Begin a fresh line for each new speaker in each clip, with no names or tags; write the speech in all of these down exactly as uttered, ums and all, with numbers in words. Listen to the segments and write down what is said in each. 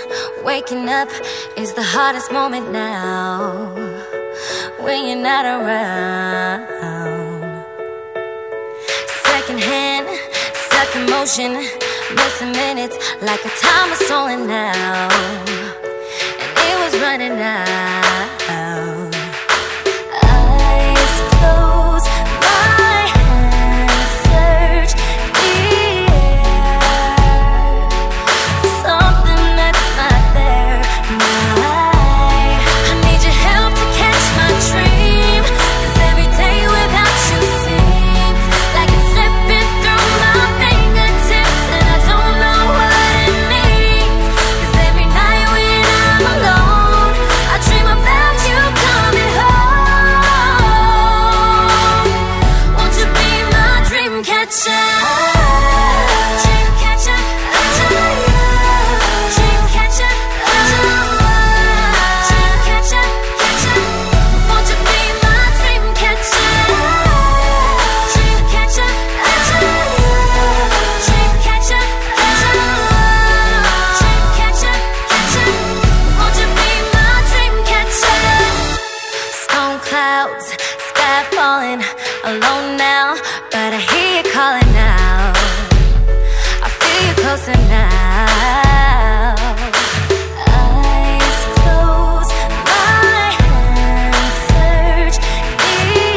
waking up is the hardest moment now. When you're not around, secondhand, stuck in motion, missing minutes like a time was stolen now, and it was running out. Eyes closed, my hands search the air for something that's not there. Now I, I need your help to catch my dream, 'cause every day without you seems like it's slipping through my fingertips, and I don't know what it means. 'Cause every night when I'm alone, I dream about you coming home. Won't you be my dream catcher? Dream catcher, dream catcher, dream catcher, catcher. Won't you be my dream catcher? Dream catcher, dream catcher, dream catcher, catcher. Won't you be my dream catcher? Storm clouds, sky falling, alone now, but I hear you calling out. I feel you closer now. Eyes closed, my hands search the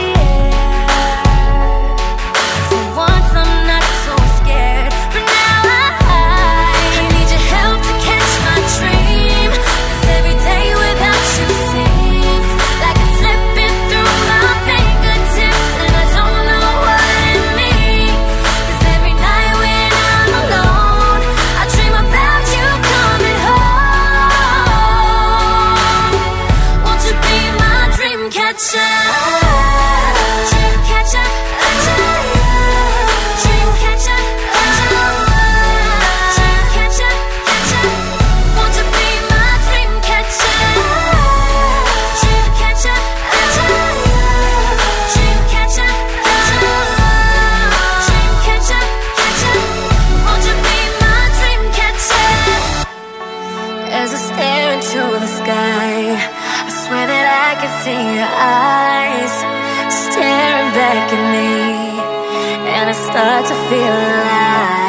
air. For once I'm not so scared, but now I, I need your help to catch my dream. 'Cause every day without you seems like it's slipping through my fingertips, and I don't know what it means. 'Cause every night when I'm alone, I dream about you coming home. Won't you be my dream catcher? Dream catcher, dream catcher, dream catcher, catcher. Won't you be my dream catcher? Dream catcher, dream catcher, dream catcher, catcher. Won't you be my dream catcher? As I stare into the sky, I swear that I can see your eyes staring back at me, and I start to feel alive.